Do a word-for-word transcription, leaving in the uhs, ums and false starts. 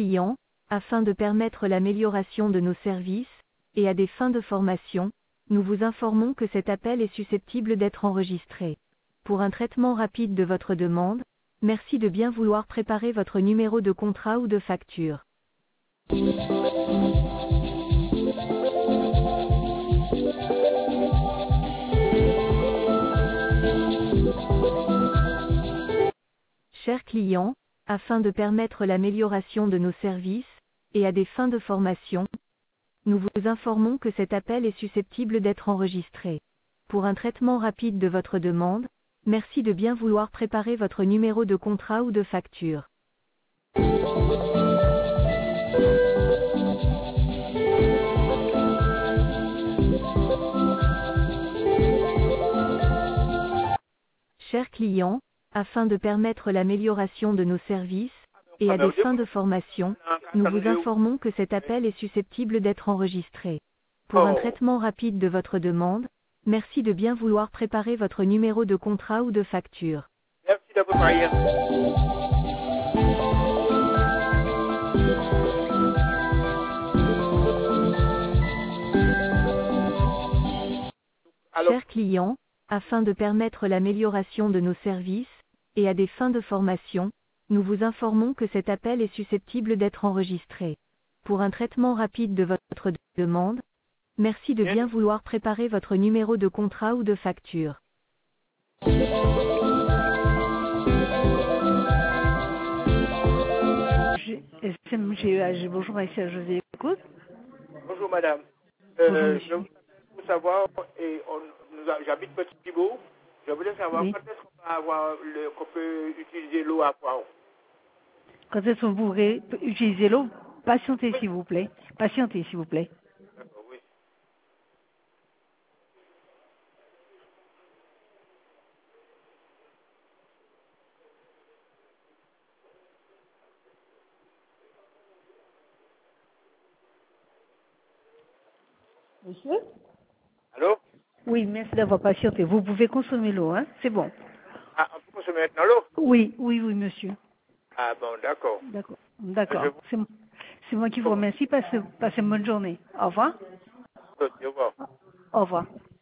clients, afin de permettre l'amélioration de nos services, et à des fins de formation, nous vous informons que cet appel est susceptible d'être enregistré. Pour un traitement rapide de votre demande, merci de bien vouloir préparer votre numéro de contrat ou de facture. Chers clients, afin de permettre l'amélioration de nos services, et à des fins de formation, nous vous informons que cet appel est susceptible d'être enregistré. Pour un traitement rapide de votre demande, merci de bien vouloir préparer votre numéro de contrat ou de facture. Chers clients, afin de permettre l'amélioration de nos services, et à des fins de formation, nous vous informons que cet appel est susceptible d'être enregistré. Pour un traitement rapide de votre demande, merci de bien vouloir préparer votre numéro de contrat ou de facture. Merci de préparer. Chers clients, afin de permettre l'amélioration de nos services, et à des fins de formation, nous vous informons que cet appel est susceptible d'être enregistré. Pour un traitement rapide de votre demande, merci de bien vouloir préparer votre numéro de contrat ou de facture. S M G E H, bonjour Maïssa, je vous écoute. Bonjour madame. Bonjour Euh, monsieur. je voulais savoir, et on, nous a- j'habite Petit Thibault, je voulais savoir Oui. quand est-ce qu'on peut avoir le, qu'on peut utiliser l'eau à Poiron. Quand est-ce que vous pourrez utiliser l'eau? Patientez s'il vous plaît. Patientez s'il vous plaît. D'accord, oui. Monsieur? Allô? Oui, merci d'avoir patienté. Vous pouvez consommer l'eau, hein? C'est bon. Ah, on peut consommer maintenant l'eau? Oui, oui, oui, monsieur. Ah bon, d'accord. D'accord. Je D'accord. vous C'est c'est moi qui vous remercie. Passez, passez une bonne journée. Au revoir. remercie. Au revoir. Au revoir.